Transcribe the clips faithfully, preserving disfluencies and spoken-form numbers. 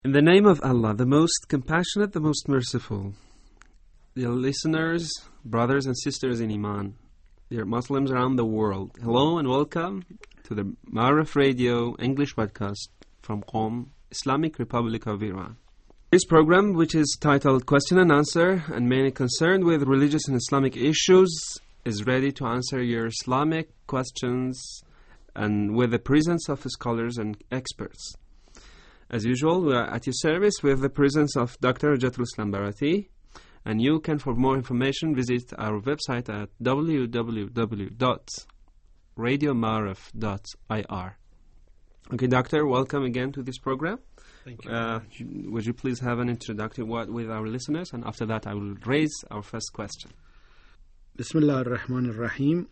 In the name of Allah, the most compassionate, the most merciful. Dear listeners, brothers and sisters in Iman, dear Muslims around the world, hello and welcome to the Ma'arif Radio English podcast from Qom, Islamic Republic of Iran. This program, which is titled Question and Answer and mainly concerned with religious and Islamic issues, is ready to answer your Islamic questions and with the presence of scholars and experts. As usual, we are at your service with the presence of Doctor Jatul Islam Barati, and you can, for more information, visit our website at w w w dot radio ma'arif dot i r. Okay, Doctor, welcome again to this program. Thank you. Uh, would you please have an introductory word with our listeners, and after that I will raise our first question. Bismillah ar-Rahman ar-Rahim.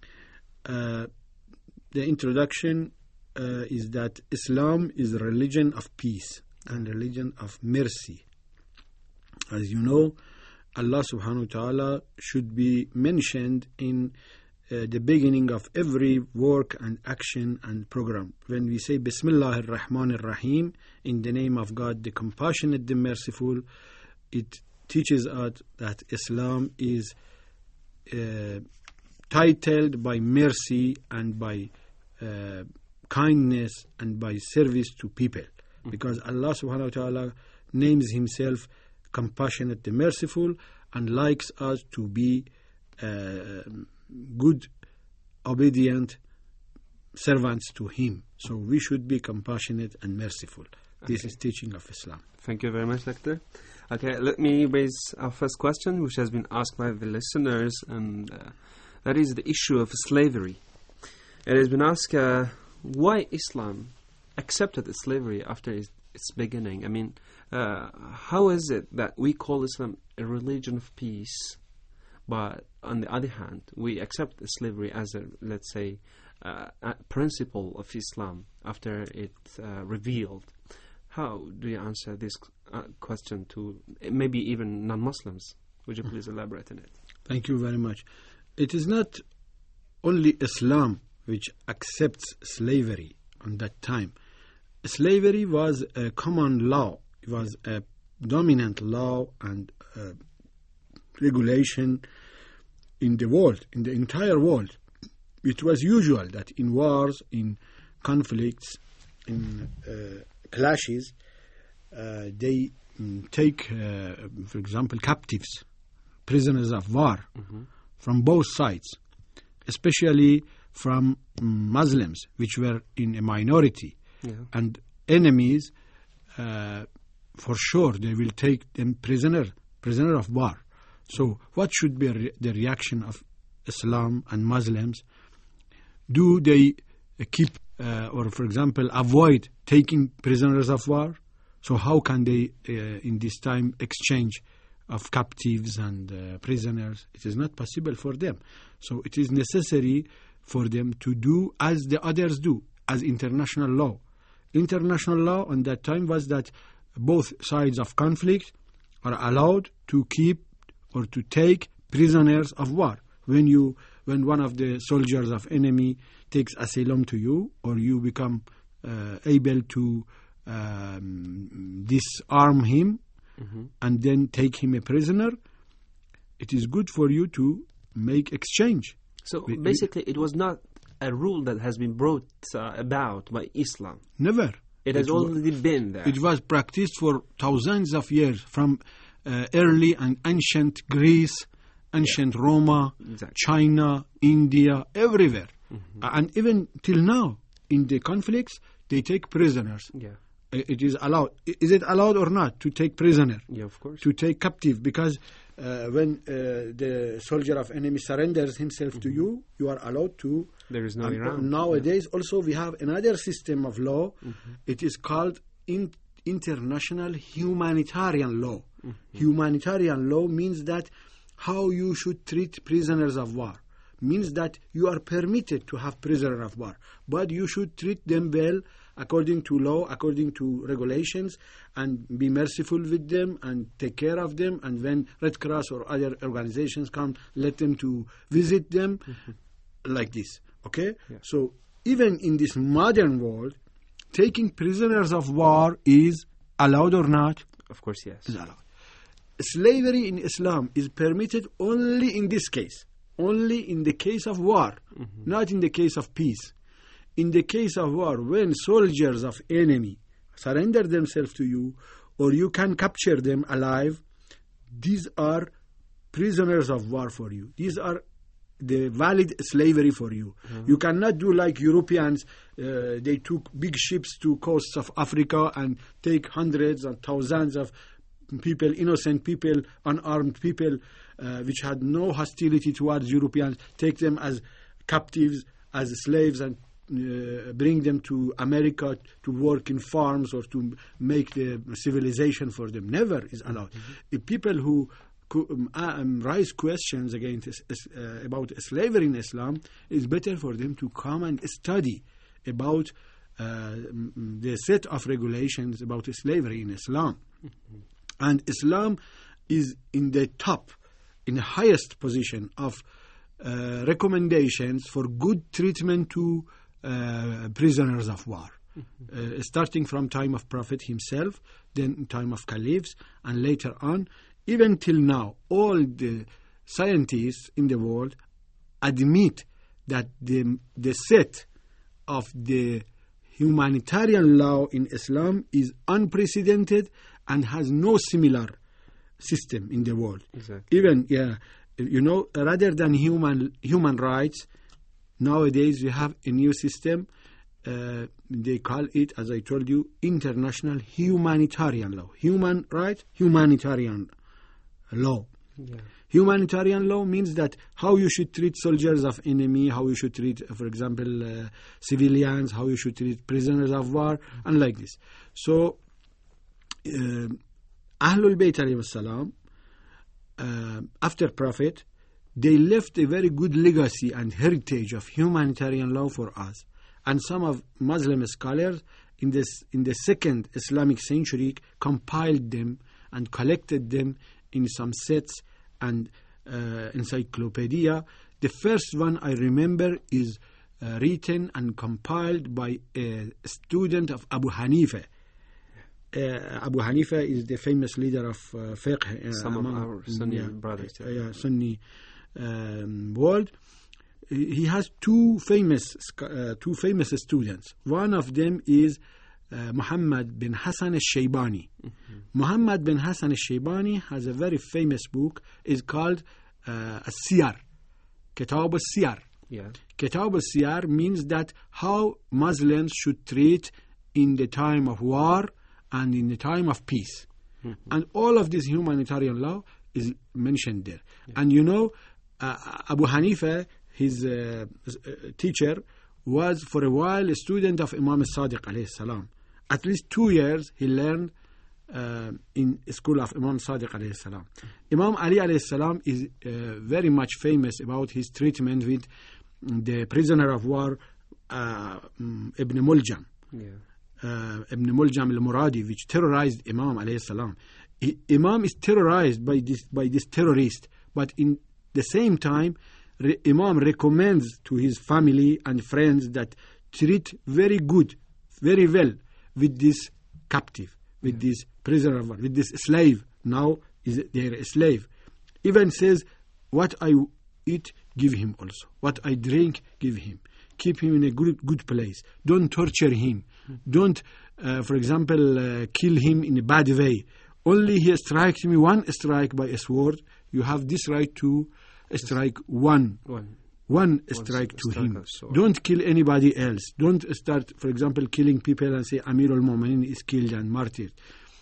Uh, the introduction uh, is that Islam is a religion of peace and religion of mercy. As you know, Allah subhanahu wa ta'ala should be mentioned in uh, the beginning of every work and action and program. When we say Bismillah ar-Rahman ar-Rahim, in the name of God, the compassionate, the merciful, it teaches us that Islam is uh, titled by mercy and by uh, kindness and by service to people. Mm-hmm. Because Allah subhanahu wa ta'ala names himself compassionate, the merciful, and likes us to be uh, good, obedient servants to him. So we should be compassionate and merciful. This okay. is teaching of Islam. Thank you very much, Doctor. Okay, let me raise our first question, which has been asked by the listeners, and uh, that is the issue of slavery. It has been asked uh, why Islam accepted slavery after its, its beginning. I mean, uh, how is it that we call Islam a religion of peace, but on the other hand, we accept slavery as a, let's say, uh, a principle of Islam after it uh, revealed? How do you answer this uh, question to maybe even non-Muslims? Would you please elaborate on it? Thank you very much. It is not only Islam which accepts slavery on that time. Slavery was a common law. It was a dominant law and uh, regulation in the world, in the entire world. It was usual that in wars, in conflicts, in uh, clashes, uh, they um, take, uh, for example, captives, prisoners of war, mm-hmm. from both sides, especially from um, Muslims, which were in a minority, yeah. and enemies, uh, for sure, they will take them prisoner, prisoner of war. So what should be re- the reaction of Islam and Muslims? Do they uh, keep Uh, or, for example, avoid taking prisoners of war? So how can they, uh, in this time, exchange of captives and uh, prisoners? It is not possible for them. So it is necessary for them to do as the others do, as international law. International law on that time was that both sides of conflict are allowed to keep or to take prisoners of war. When you, when one of the soldiers of enemy takes asylum to you, or you become uh, able to um, disarm him, mm-hmm. and then take him a prisoner, it is good for you to make exchange. So we, basically, it was not a rule that has been brought uh, about by Islam. Never. It has it already was, been there. It was practiced for thousands of years, from uh, early and ancient Greece, ancient yeah. Roma, exactly. China, India, everywhere. Mm-hmm. And even till now, in the conflicts, they take prisoners. Yeah. It is allowed. Is it allowed or not to take prisoner? Yeah, of course. To take captive, because uh, when uh, the soldier of enemy surrenders himself mm-hmm. to you, you are allowed to. There is no Iran. Nowadays, yeah. also we have another system of law. Mm-hmm. It is called in, international humanitarian law. Mm-hmm. Humanitarian law means that how you should treat prisoners of war. Means that you are permitted to have prisoners of war, but you should treat them well according to law, according to regulations, and be merciful with them and take care of them. And when Red Cross or other organizations come, let them to visit them, mm-hmm. like this. Okay? Yeah. So even in this modern world, taking prisoners of war is allowed or not? Of course, yes. Is allowed. Slavery in Islam is permitted only in this case, only in the case of war, mm-hmm. not in the case of peace. In the case of war, when soldiers of enemy surrender themselves to you, or you can capture them alive, these are prisoners of war for you. These are the valid slavery for you. Mm-hmm. You cannot do like Europeans. Uh, they took big ships to coasts of Africa and take hundreds and thousands of people, innocent people, unarmed people, uh, which had no hostility towards Europeans, take them as captives, as slaves, and uh, bring them to America to work in farms or to make the civilization for them. Never is allowed. Mm-hmm. If people who um, um, raise questions against uh, about slavery in Islam, it's better for them to come and study about uh, the set of regulations about slavery in Islam. Mm-hmm. And Islam is in the top, in the highest position of uh, recommendations for good treatment to uh, prisoners of war. Mm-hmm. uh, starting from time of Prophet himself, then time of caliphs, and later on, even till now, all the scientists in the world admit that the, the set of the humanitarian law in Islam is unprecedented and has no similar system in the world. Exactly. Even, yeah, you know, rather than human human rights, nowadays we have a new system. Uh, they call it, as I told you, international humanitarian law. Human rights, humanitarian law. Yeah. Humanitarian law means that how you should treat soldiers of enemy, how you should treat, for example, uh, civilians, how you should treat prisoners of war, and like this. So, uh, Ahlul Bayt alayhi salam, uh, after Prophet, they left a very good legacy and heritage of humanitarian law for us. And some of Muslim scholars in this in the second Islamic century compiled them and collected them in some sets and uh, encyclopedia. The first one I remember is uh, written and compiled by a student of Abu Hanifa. Uh, Abu Hanifa is the famous leader of uh, fiqh. Uh, Some among, of our Sunni yeah, brothers. Uh, yeah, Sunni um, world. He has two famous uh, two famous students. One of them is uh, Muhammad bin Hassan al-Shaybani. Mm-hmm. Muhammad bin Hassan al-Shaybani has a very famous book. It's called uh, As-Siyar, Kitab al-Siyar. Yeah. Kitab al-Siyar means that how Muslims should treat in the time of war and in the time of peace. Mm-hmm. And all of this humanitarian law is mentioned there. Yeah. And you know, uh, Abu Hanifa, his uh, teacher, was for a while a student of Imam al-Sadiq alayhi salam. At least two years he learned uh, in school of Imam al-Sadiq alayhi salam. Imam Ali alayhi salam is uh, very much famous about his treatment with the prisoner of war uh, Ibn Muljam. Yeah. Uh, Ibn Muljam al-Muradi, which terrorized Imam alayhi salam. I, Imam is terrorized by this by this terrorist, but in the same time, Re, Imam recommends to his family and friends that treat very good, very well with this captive, with yeah. this prisoner of war, with this slave. Now is they're a slave. Even says, what I eat, give him also. What I drink, give him. Keep him in a good good place. Don't torture him. Don't, uh, for example, uh, kill him in a bad way. Only he strikes me one strike by a sword. You have this right to strike one. One, one strike to him. Don't kill anybody else. Don't start, for example, killing people and say Amir al-Mu'minin is killed and martyred.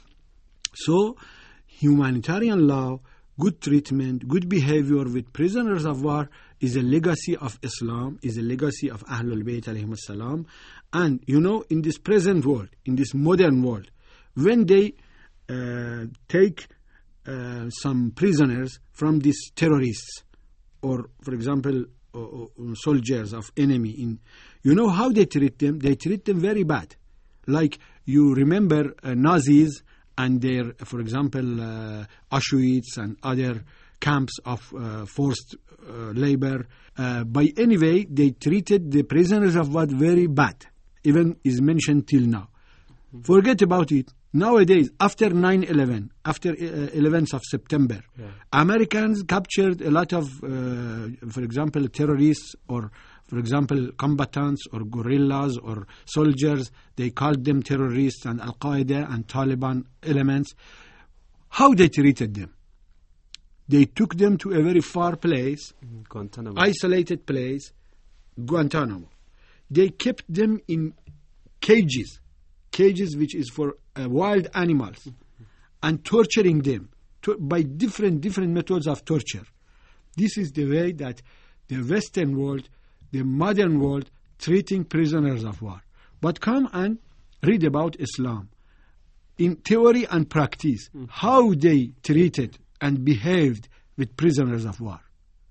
So, humanitarian law, good treatment, good behavior with prisoners of war is a legacy of Islam, is a legacy of Ahlul Bayt alayhim salam. And, you know, in this present world, in this modern world, when they uh, take uh, some prisoners from these terrorists, or, for example, uh, uh, soldiers of enemy, in, you know how they treat them? They treat them very bad. Like, you remember uh, Nazis and their, for example, uh, Auschwitz and other camps of uh, forced uh, labor. Uh, by any way, they treated the prisoners of war very bad. Even is mentioned till now. Mm-hmm. Forget about it. Nowadays, after nine eleven, after uh, eleventh of September, Yeah. Americans captured a lot of, uh, for example, terrorists or, for example, combatants or guerrillas or soldiers. They called them terrorists and Al-Qaeda and Taliban elements. How they treated them? They took them to a very far place, Guantanamo. isolated place, Guantanamo. They kept them in cages, cages which is for uh, wild animals, and torturing them to, by different different methods of torture. This is the way that the Western world, the modern world, treating prisoners of war. But come and read about Islam in theory and practice, mm-hmm. how they treated and behaved with prisoners of war,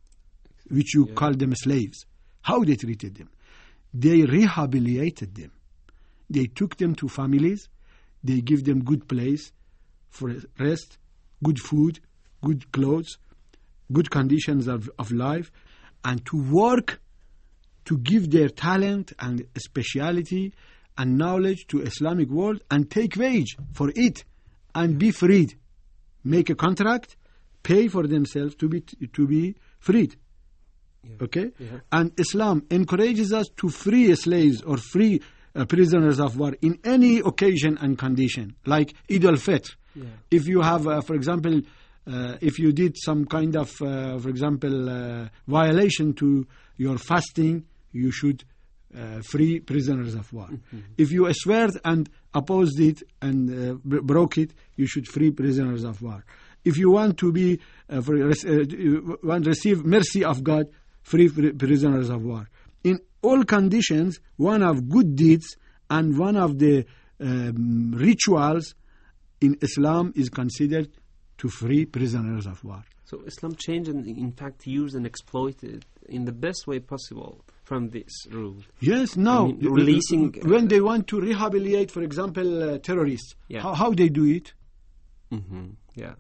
which you yeah. call them slaves. How they treated them. They rehabilitated them. They took them to families. They give them good place for rest, good food, good clothes, good conditions of, of life, and to work to give their talent and speciality and knowledge to Islamic world and take wage for it and be freed. Make a contract, pay for themselves to be to be freed. Yeah. Okay? Yeah. And Islam encourages us to free slaves or free uh, prisoners of war in any occasion and condition, like Eid al-Fitr. Yeah. If you have, uh, for example, uh, if you did some kind of, uh, for example, uh, violation to your fasting, you should uh, free prisoners of war. Mm-hmm. If you swear and opposed it and uh, b- broke it, you should free prisoners of war. If you want to be, uh, for, uh, want to receive mercy of God, free prisoners of war. In all conditions, one of good deeds and one of the um, rituals in Islam is considered to free prisoners of war. So Islam changed and in fact used and exploited in the best way possible from this rule. Yes, now, I mean, releasing... when they want to rehabilitate, for example, uh, terrorists, yeah. how, how they do it? Mm-hmm. Yeah.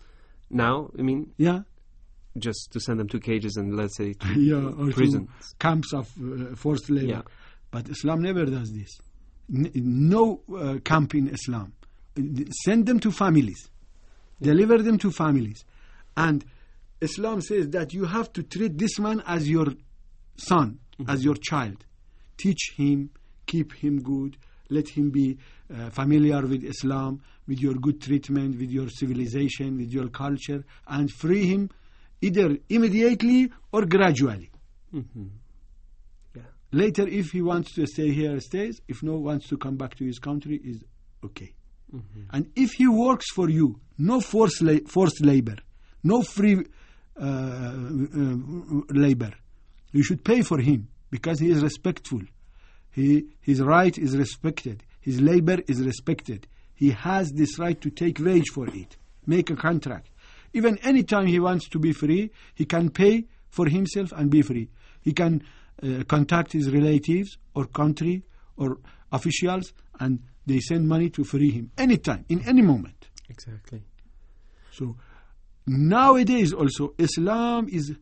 Now, I mean... Yeah. Just to send them to cages and let's say to yeah, or prisons, to camps of uh, forced labor. Yeah. But Islam never does this. N- no uh, camp in Islam. Send them to families. Yeah. Deliver them to families. And Islam says that you have to treat this man as your son, mm-hmm. as your child. Teach him, keep him good, let him be uh, familiar with Islam, with your good treatment, with your civilization, with your culture, and free him either immediately or gradually. Mm-hmm. Yeah. Later, if he wants to stay here, stays. If no, wants to come back to his country, is okay. Mm-hmm. And if he works for you, no forced la- forced labor, no free uh, uh, labor, you should pay for him because he is respectful. He, his right is respected. His labor is respected. He has this right to take wage for it. Make a contract. Even any time he wants to be free, he can pay for himself and be free. He can uh, contact his relatives or country or officials and they send money to free him anytime, in any moment. Exactly. So nowadays also Islam is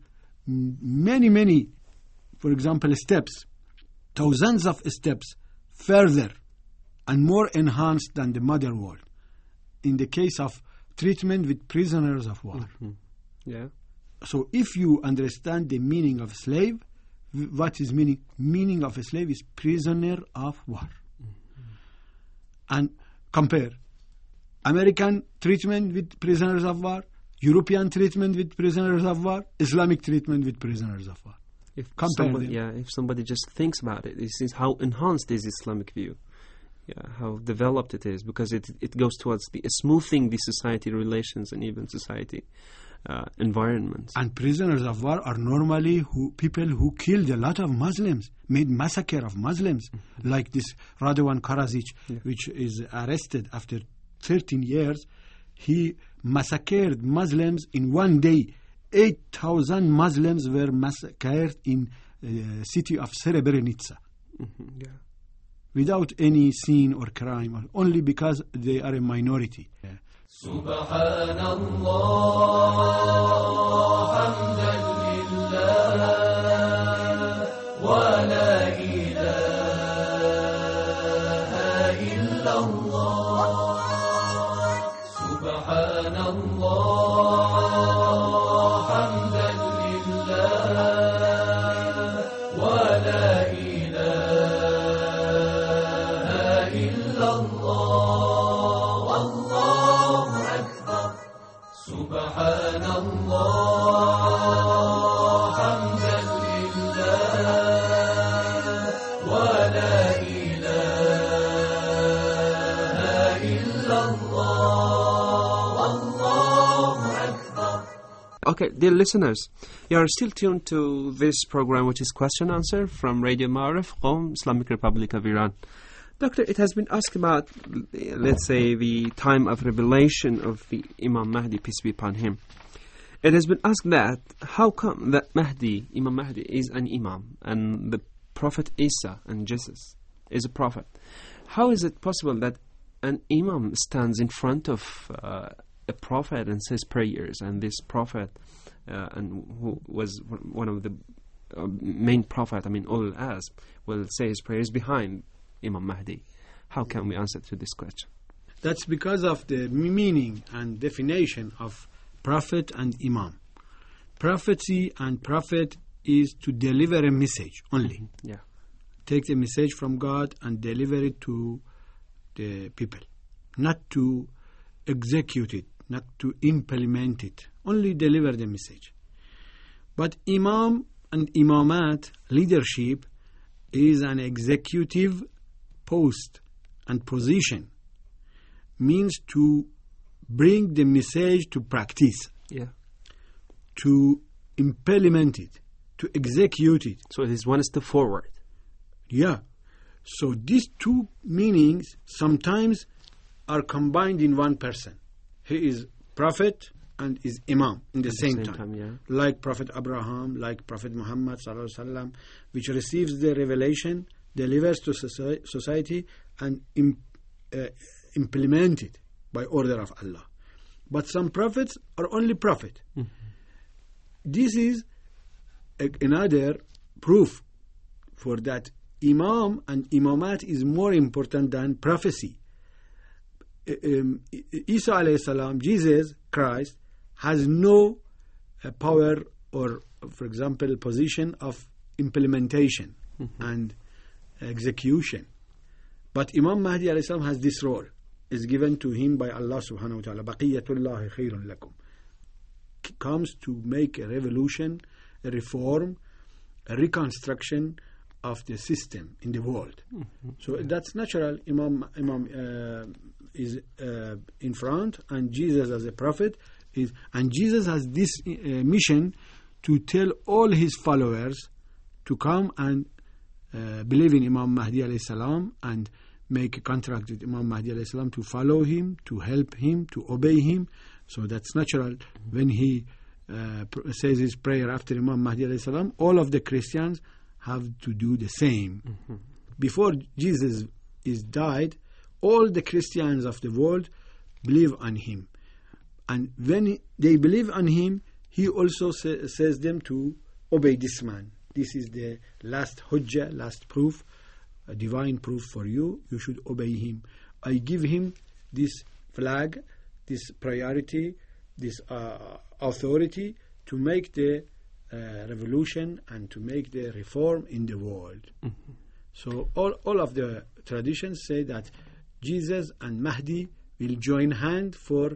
many, many, for example, steps, thousands of steps further and more enhanced than the modern world. In the case of treatment with prisoners of war. Mm-hmm. Yeah. So if you understand the meaning of slave, what is meaning? Meaning of a slave is prisoner of war. Mm-hmm. And compare American treatment with prisoners of war, European treatment with prisoners of war, Islamic treatment with prisoners of war. If compare somebody, them. Yeah, if somebody just thinks about it, it sees how enhanced is Islamic view. Yeah, how developed it is, because it it goes towards the smoothing the society relations and even society uh, environments. And prisoners of war are normally who people who killed a lot of Muslims, made massacre of Muslims, mm-hmm. like this Radovan Karadzic, yeah. which is arrested after thirteen years. He massacred Muslims in one day. eight thousand Muslims were massacred in the uh, city of Srebrenica. Mm-hmm, yeah. Without any sin or crime, only because they are a minority. Yeah. Subhanallah, hamdan lillah, wa la ilaha illallah. سبحان الله حمدا لله ولا إله إلا الله والله أكبر سبحان الله حمدا لله ولا إله إلا الله والله أكبر. Okay, dear listeners, you are still tuned to this program, which is Question Answer from Radio Ma'arif, Qom, Islamic Republic of Iran. Doctor, it has been asked about, let's say, the time of revelation of the Imam Mahdi, peace be upon him. It has been asked that, how come that Mahdi, Imam Mahdi, is an Imam, and the Prophet Isa and Jesus is a Prophet? How is it possible that an Imam stands in front of uh, a Prophet and says prayers, and this Prophet, uh, and who was one of the uh, main Prophet, I mean, Ulul Azm, will say his prayers behind Imam Mahdi? How can we answer to this question? That's because of the meaning and definition of prophet and imam. Prophecy and prophet is to deliver a message only. Yeah. Take the message from God and deliver it to the people. Not to execute it, not to implement it. Only deliver the message. But imam and imamat, leadership, is an executive post and position, means to bring the message to practice, Yeah. to implement it, to execute it. So it is one step forward. Yeah. So these two meanings sometimes are combined in one person. He is prophet and is imam in the, At same, the same time. time, yeah. Like Prophet Abraham, like Prophet Muhammad sallallahu alaihi wasallam, which receives the revelation, delivers to soci- society, and im- uh, implement it by order of Allah. But some prophets are only prophet. Mm-hmm. This is a- another proof for that imam and imamat is more important than prophecy. Uh, Um, Isa alayhi salam, Jesus Christ, has no uh, power or, for example, position of implementation Mm-hmm. and execution. But Imam Mahdi alayhi salam has this role. Is given to him by Allah subhanahu wa ta'ala. Baqiyatullahi khayrun lakum. Comes to make a revolution, a reform, a reconstruction of the system in the world. Mm-hmm. So that's natural. Imam Imam uh, is uh, in front, and Jesus as a prophet is, and Jesus has this uh, mission to tell all his followers to come and uh, believe in Imam Mahdi alayhi salam and make a contract with Imam Mahdi alayhi salam to follow him, to help him, to obey him. So that's natural. Mm-hmm. When he uh, pr- says his prayer after Imam Mahdi alayhi salam, all of the Christians have to do the same. Mm-hmm. Before Jesus is died, all the Christians of the world believe on him. And when he, they believe on him, he also sa- says them to obey this man. This is the last hujjah, last proof, a divine proof for you. You should obey him. I give him this flag, this priority, this uh, authority to make the uh, revolution and to make the reform in the world. Mm-hmm. So all, all of the traditions say that Jesus and Mahdi will join hand for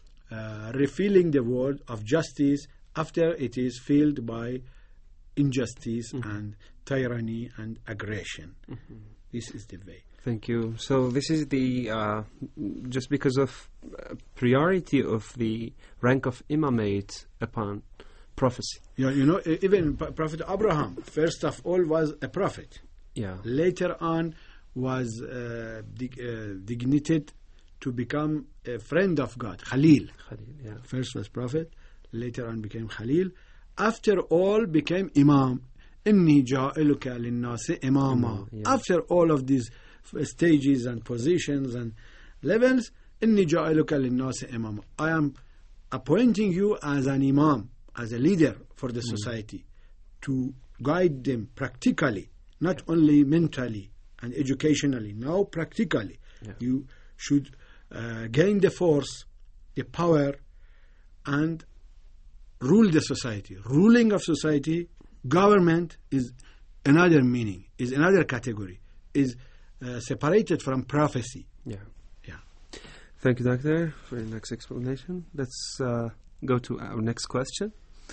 uh, refilling the world of justice after it is filled by injustice mm-hmm. and tyranny and aggression. Mm-hmm. This is the way. Thank you. So this is the, uh, just because of uh, priority of the rank of imamate upon prophecy. Yeah, you know, even Prophet Abraham, first of all, was a prophet. Yeah. Later on, was uh, dig- uh, dignified to become a friend of God, Khalil. Khalil, yeah. First was prophet, later on became Khalil. After all, became Imam. Inni ja'aluka linnasi imama. Yeah. After all of these stages and positions and levels, inni ja'aluka linnasi imama. I am appointing you as an imam, as a leader for the mm. society, to guide them practically, not only mentally and educationally, now practically. Yeah. You should uh, gain the force the power and rule the society. Ruling of society, government is another meaning, is another category, is uh, separated from prophecy. Yeah. Yeah. Thank you, Doctor, for your next explanation. Let's uh, go to our next question.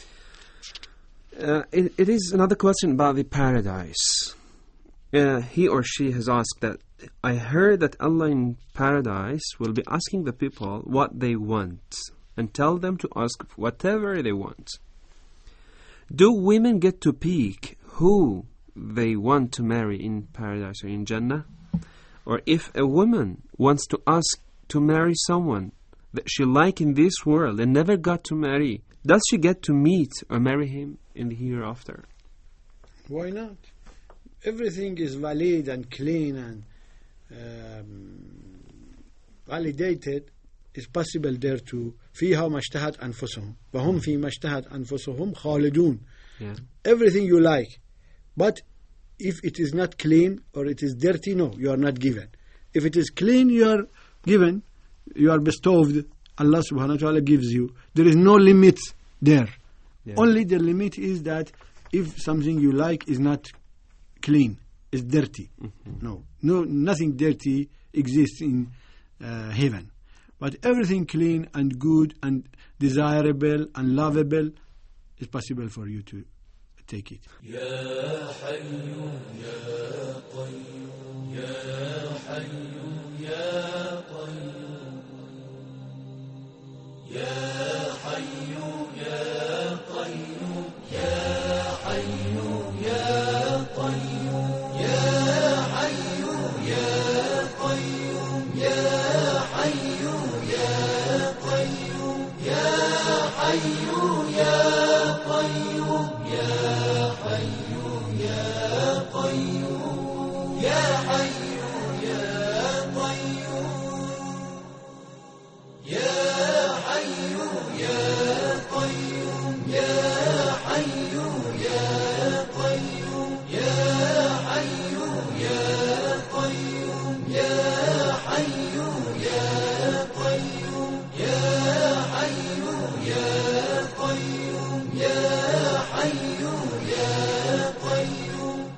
Uh, it, it is another question about the paradise. Uh, he or she has asked that, I heard that Allah in paradise will be asking the people what they want and tell them to ask whatever they want. Do women get to pick who they want to marry in paradise or in Jannah? Or if a woman wants to ask to marry someone that she likes in this world and never got to marry, does she get to meet or marry him in the hereafter? Why not? Everything is valid and clean and um, validated. Is possible there to فيها ما اشتهت أنفسهم وهم فيما اشتهت أنفسهم خالدون. Yeah. Everything you like, but if it is not clean or it is dirty, no, you are not given. If it is clean, you are given, you are bestowed. Allah subhanahu wa ta'ala gives you. There is no limit there. Yeah. Only the limit is that if something you like is not clean, is dirty. Mm-hmm. No, no, nothing dirty exists in uh, heaven. But everything clean and good and desirable and lovable is possible for you to take it. Ya Hayyu Ya Qayyum Ya Hayyu Ya Qayyum Ya Hayyu Ya Qayyum Ya Hayyu Ya Qayyum Ya Hayyu Ya Qayyum Ya Hayyu Ya Qayyum Ya Hayyu Ya Qayyum Ya Hayyu Ya Qayyum Ya Hayyu Ya Qayyum Ya Hayyu Ya Qayyum Ya Hayyu Ya Qayyum Ya Hayyu Ya Qayyum Ya Hayyu Ya Qayyum Ya Hayyu Ya Qayyum Ya Hayyu Ya Qayyum.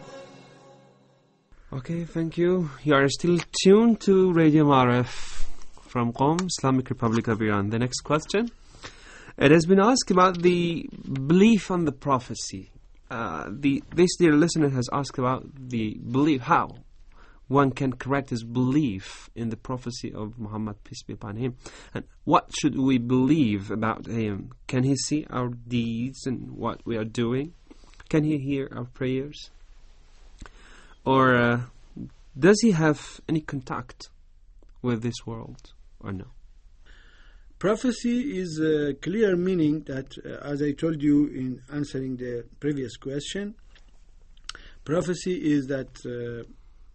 Okay, thank you. You are still tuned to Radio Marif from Qom, Islamic Republic of Iran. The next question. It has been asked about the belief on the prophecy. Uh, the this dear listener has asked about the belief, how one can correct his belief in the prophecy of Muhammad, peace be upon him, and what should we believe about him? Can he see our deeds and what we are doing? Can he hear our prayers? Or uh, does he have any contact with this world or no? Prophecy is a clear meaning that, uh, as I told you in answering the previous question, prophecy is that uh,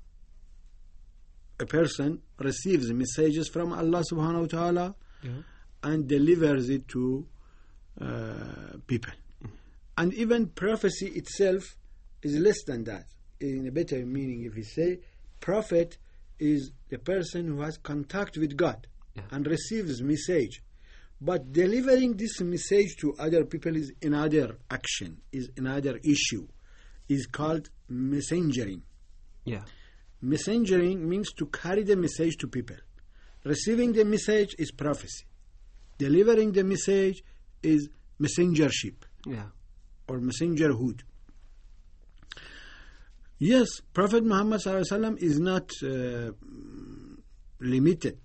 a person receives messages from Allah subhanahu wa ta'ala Yeah. and delivers it to uh, people. Mm-hmm. And even prophecy itself is less than that. In a better meaning, if we say, prophet is the person who has contact with God. Yeah. And receives message. But delivering this message to other people is another action, is another issue, is called messengering. Yeah. Messengering means to carry the message to people. Receiving the message is prophecy. Delivering the message is messengership. Yeah. Or messengerhood. Yes, Prophet Muhammad sallallahu alaihi wasallam is not uh, limited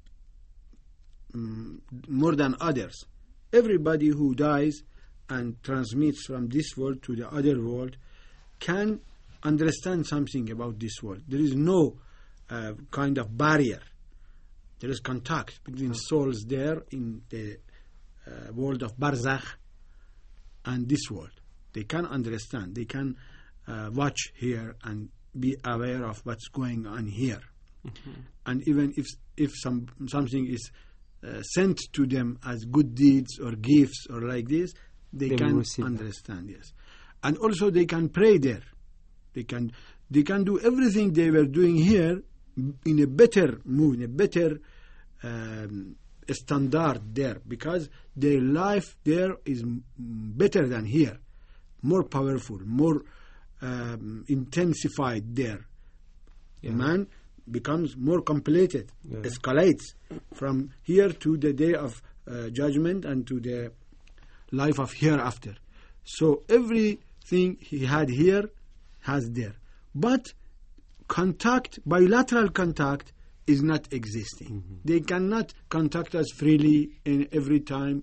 um, more than others. Everybody who dies and transmits from this world to the other world can understand something about this world. There is no uh, kind of barrier. There is contact between souls there in the uh, world of Barzakh and this world. They can understand. They can uh, watch here and be aware of what's going on here. Mm-hmm. And even if if some something is uh, sent to them as good deeds or gifts or like this, they, they can understand. That. Yes, and also they can pray there. They can they can do everything they were doing here in a better mood, in a better um, standard there, because their life there is m- better than here, more powerful, more um, intensified there. Yeah. Man becomes more completed, Yeah. escalates from here to the day of uh, judgment and to the life of hereafter. So everything he had here has there. But contact, bilateral contact, is not existing. Mm-hmm. They cannot contact us freely in every time,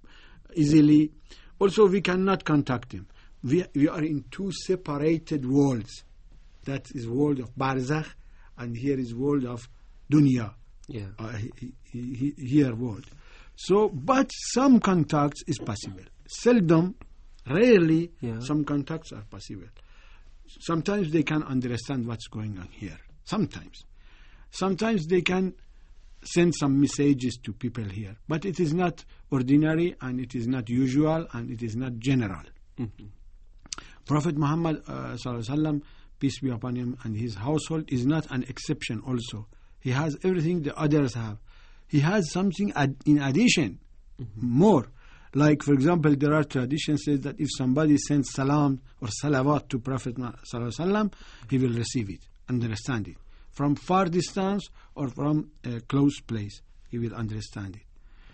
easily. Also, we cannot contact them. We, we are in two separated worlds. That is world of barzakh, and here is world of dunya. Yeah. Uh, he, he, he, here world. So, but some contacts is possible. Seldom, rarely, Yeah. some contacts are possible. Sometimes they can understand what's going on here. Sometimes. Sometimes they can send some messages to people here. But it is not ordinary, and it is not usual, and it is not general. Mm-hmm. Prophet Muhammad uh, sallallahu alaihi wasallam, peace be upon him, and his household is not an exception also. He has everything the others have. He has something ad- in addition, mm-hmm. more. Like, for example, there are traditions says that if somebody sends salam or salawat to Prophet sallallahu alaihi wasallam, he will receive it, understand it. From far distance or from a close place, he will understand it.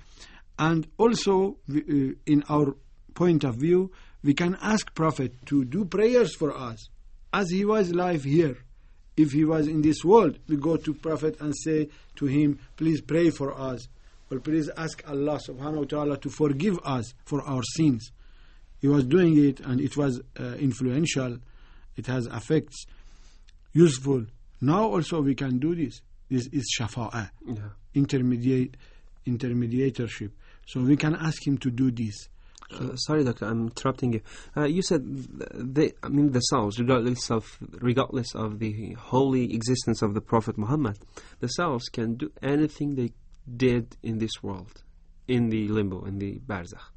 And also, we, uh, in our point of view, we can ask Prophet to do prayers for us, as he was live here. If he was in this world, we go to Prophet and say to him, please pray for us, or please ask Allah subhanahu wa ta'ala to forgive us for our sins. He was doing it, and it was uh, influential. It has effects, useful. Now also we can do this. This is shafa'ah, Yeah. intermediate, intermediatorship. So we can ask him to do this. Uh, sorry, doctor, I'm interrupting you. Uh, you said they, I mean, the souls, regardless of regardless of the holy existence of the Prophet Muhammad, the souls can do anything they did in this world, in the limbo, in the barzakh.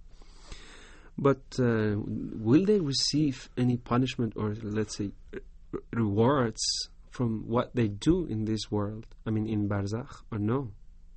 But uh, will they receive any punishment or, let's say, r- rewards from what they do in this world? I mean, in barzakh, or no?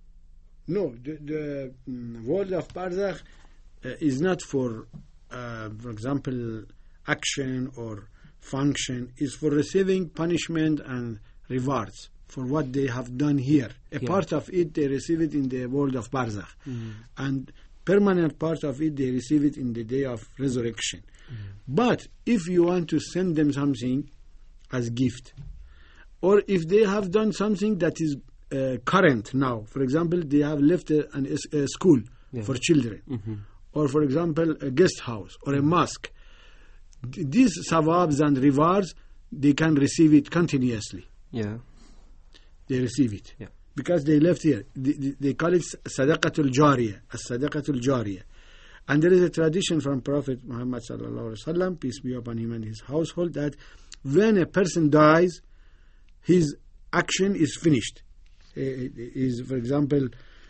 No, the, the mm, world of barzakh uh, is not for, uh, for example, action or function. Is for receiving punishment and rewards for what they have done here. A Yeah. part of it they receive it in the world of barzakh, Mm. and permanent part of it they receive it in the day of resurrection. Mm. But if you want to send them something as gift, or if they have done something that is uh, current now, for example, they have left a, an, a school Yeah. for children, Mm-hmm. or for example, a guest house or a mosque, th- these sawabs and rewards, they can receive it continuously. Yeah. They receive it. Yeah. Because they left here. They, they, they call it sadaqatul jariyah, as-sadaqatul jariyah. And there is a tradition from Prophet Muhammad sallallahu alaihi wasallam, peace be upon him and his household, that when a person dies, his action is finished. Uh, is, for example,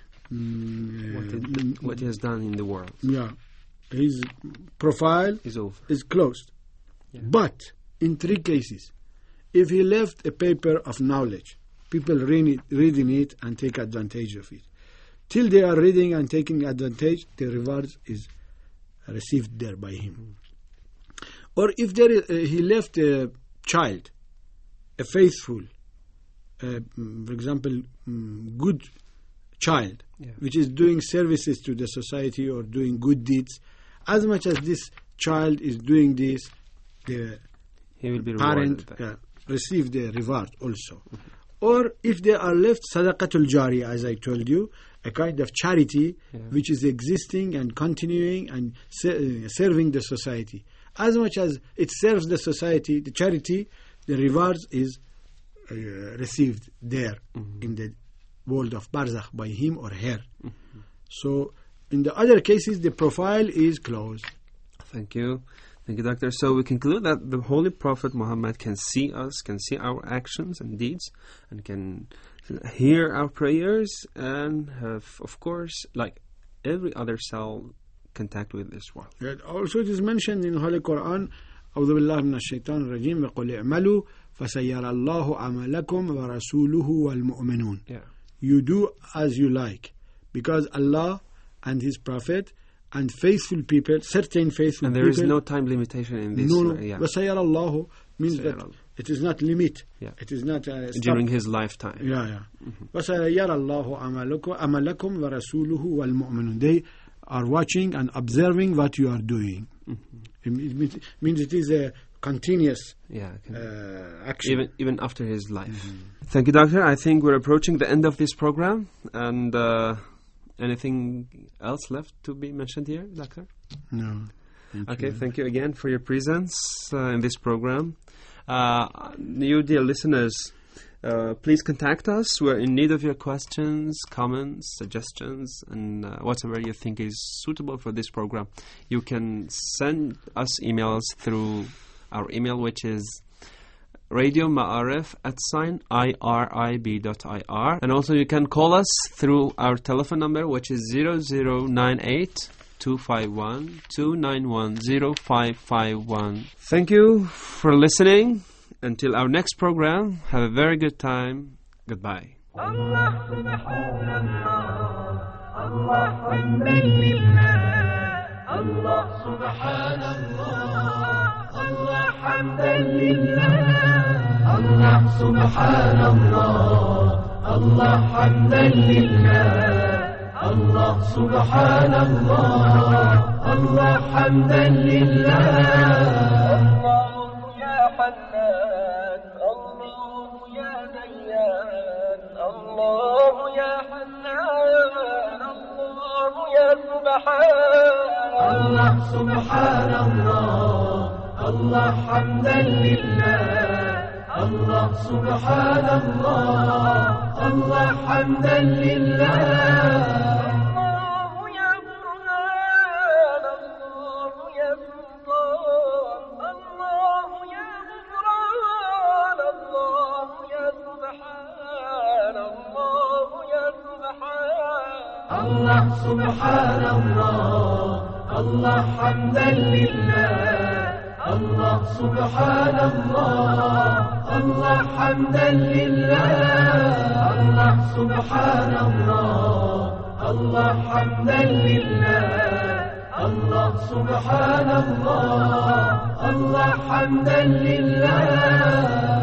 mm, What, uh, it, what he has done in the world yeah, his profile is over. is closed. Yeah. But in three cases, if he left a paper of knowledge, people read it, reading it and take advantage of it. Till they are reading and taking advantage, the reward is received there by him. Or if there is, uh, he left a child, a faithful, uh, mm, for example, mm, good child, Yeah. which is doing services to the society or doing good deeds, as much as this child is doing this, the He will be parent rewarded. uh, receive the reward also. Or if they are left sadaqatul jariyah, as I told you, a kind of charity Yeah. which is existing and continuing and ser- uh, serving the society. As much as it serves the society, the charity, the rewards is uh, received there Mhm. in the world of barzakh by him or her. Mm-hmm. So in the other cases, the profile is closed. Thank you. Thank you, Doctor. So we conclude that the Holy Prophet Muhammad can see us, can see our actions and deeds, and can hear our prayers, and have, of course, like every other cell, contact with this world. Yet also it is mentioned in Holy Quran, أعوذ بالله من الشيطان الرجيم وقل اعملوا فسيرى الله عملكم ورسوله والمؤمنون. Yeah. You do as you like. because Allah and His Prophet and faithful people, certain faithful And there people. is no time limitation in this. No, no. uh, yeah. وَسَيَرَ اللَّهُ means سيرى that الله. it is not limit. Yeah. It is not uh, stop. During his lifetime. Yeah, yeah. وَسَيَرَ اللَّهُ عَمَلَكُمْ عَمَلَكُمْ وَرَسُولُهُ وَالْمُؤْمِنُونَ. They are watching and observing what you are doing. It means, means it is a continuous Yeah. Okay. uh, action. even even after his life. Thank you, Doctor. I think we're approaching the end of this program. And uh, anything else left to be mentioned here, Doctor? No. Thank Okay, you. thank you again for your presence uh, in this program. Uh, you, dear listeners, uh, please contact us. We're in need of your questions, comments, suggestions, and uh, whatever you think is suitable for this program. You can send us emails through our email, which is Radio Ma'arif at sign I R I B dot I R. And also you can call us through our telephone number, which is zero zero nine eight two five one two nine one zero five five one. Thank you for listening. Until our next program, have a very good time. Goodbye. الله سبحان الله الله حمدا لله الله سبحان الله الله حمدا لله الله سبحان الله الله حمدا لله الله سبحان الله الله حمدا لله الله يا حنان الله يا ديان الله يا حنان الله يا سبحان الله سبحان الله الله حمدا لله الله سبحان الله الله حمدا لله الله يا برهان الله يا سلطان الله يا غفران الله يا سبحان الله يا سبحان الله سبحان الله الله حمدا لله الله سبحان الله الله حمدا لله الله سبحان الله الله حمدا لله الله سبحان الله الله حمدا لله